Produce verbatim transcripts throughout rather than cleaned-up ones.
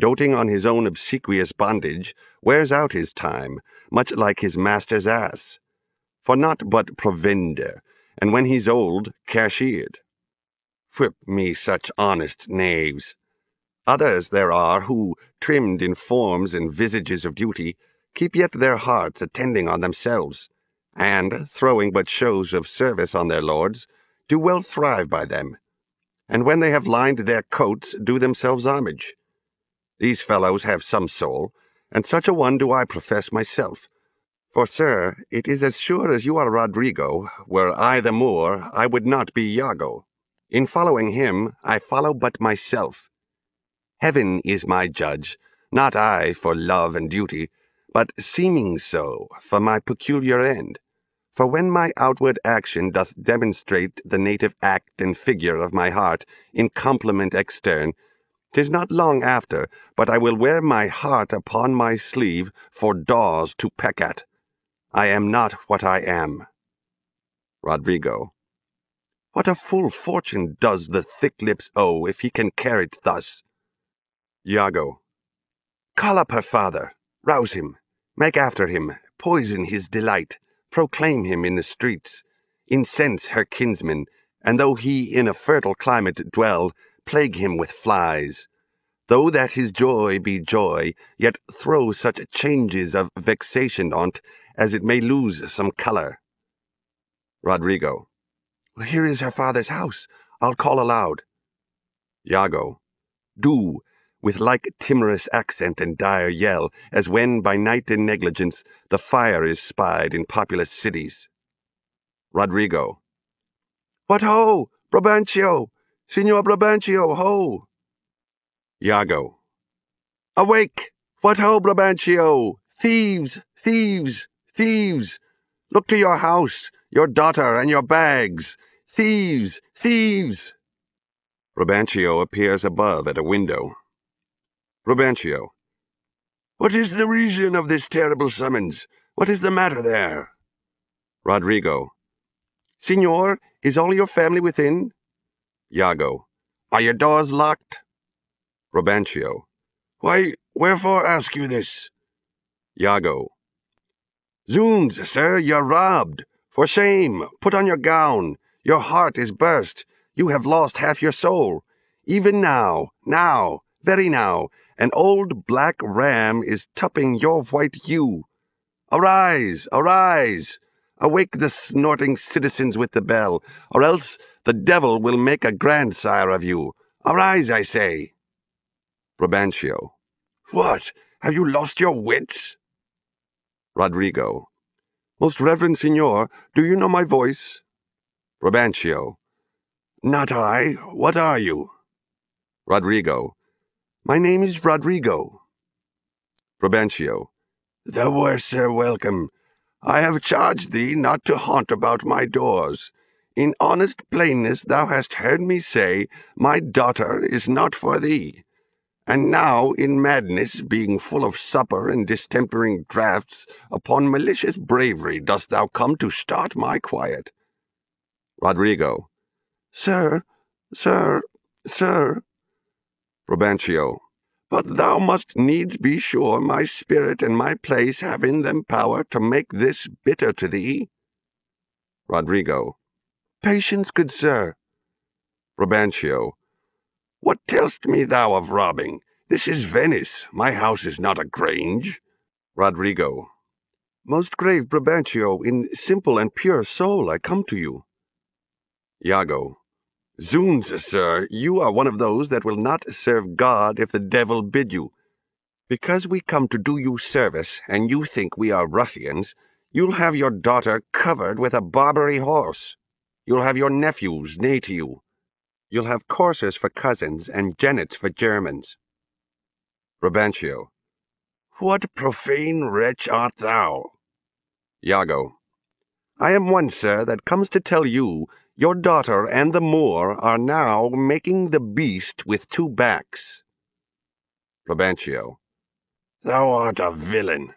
doting on his own obsequious bondage, wears out his time, much like his master's ass. For naught but provender, and when he's old, cashiered. Whip me such honest knaves. Others there are who, trimmed in forms and visages of duty, keep yet their hearts attending on themselves, and, throwing but shows of service on their lords, do well thrive by them, and when they have lined their coats do themselves homage. These fellows have some soul, and such a one do I profess myself. For, sir, it is as sure as you are Rodrigo, were I the Moor, I would not be Iago. In following him, I follow but myself. Heaven is my judge, not I for love and duty, but seeming so for my peculiar end. For when my outward action doth demonstrate the native act and figure of my heart in complement extern, 'tis not long after, but I will wear my heart upon my sleeve for daws to peck at. I am not what I am. Rodrigo. What a full fortune does the thick lips owe if he can carry it thus? Iago. Call up her father, rouse him, make after him, poison his delight, proclaim him in the streets, incense her kinsmen, and though he in a fertile climate dwell, plague him with flies. Though that his joy be joy, yet throw such changes of vexation on't, as it may lose some colour. Rodrigo. Here is her father's house. I'll call aloud. Iago. Do, with like timorous accent and dire yell, as when by night and negligence the fire is spied in populous cities. Rodrigo. What ho, Brabantio! Signor Brabantio, ho! Iago. Awake! What ho, Brabantio! Thieves! Thieves! Thieves! Look to your house, your daughter, and your bags! Thieves! Thieves! Brabantio appears above at a window. Brabantio. What is the reason of this terrible summons? What is the matter there? Rodrigo. Signor, is all your family within? Iago. Are your doors locked? Brabantio. Why, wherefore ask you this? Iago. Zounds, sir, you're robbed. For shame, put on your gown. Your heart is burst. You have lost half your soul. Even now, now, very now, an old black ram is tupping your white ewe. Arise, arise! Awake the snorting citizens with the bell, or else the devil will make a grandsire of you. Arise, I say. Brabantio. What? Have you lost your wits? Rodrigo. Most reverend signor, do you know my voice? Brabantio. Not I. What are you? Rodrigo. My name is Rodrigo. Brabantio. Thou wert, sir, welcome. I have charged thee not to haunt about my doors. In honest plainness thou hast heard me say, my daughter is not for thee. And now, in madness, being full of supper and distempering draughts, upon malicious bravery dost thou come to start my quiet. Rodrigo. Sir, sir, sir. Brabantio. But thou must needs be sure my spirit and my place have in them power to make this bitter to thee. Rodrigo. Patience, good sir. Brabantio. What tell'st me thou of robbing? This is Venice. My house is not a grange. Rodrigo. Most grave Brabantio, in simple and pure soul I come to you. Iago. Zounds, sir, you are one of those that will not serve God if the devil bid you. Because we come to do you service, and you think we are ruffians, you'll have your daughter covered with a Barbary horse. You'll have your nephews neigh to you. You'll have coursers for cousins, and jennets for Germans. Brabantio. What profane wretch art thou? Iago. I am one, sir, that comes to tell you your daughter and the Moor are now making the beast with two backs. Brabantio. Thou art a villain.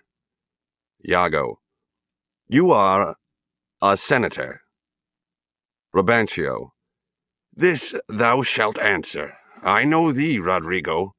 Iago. You are a senator. Brabantio. This thou shalt answer. I know thee, Rodrigo.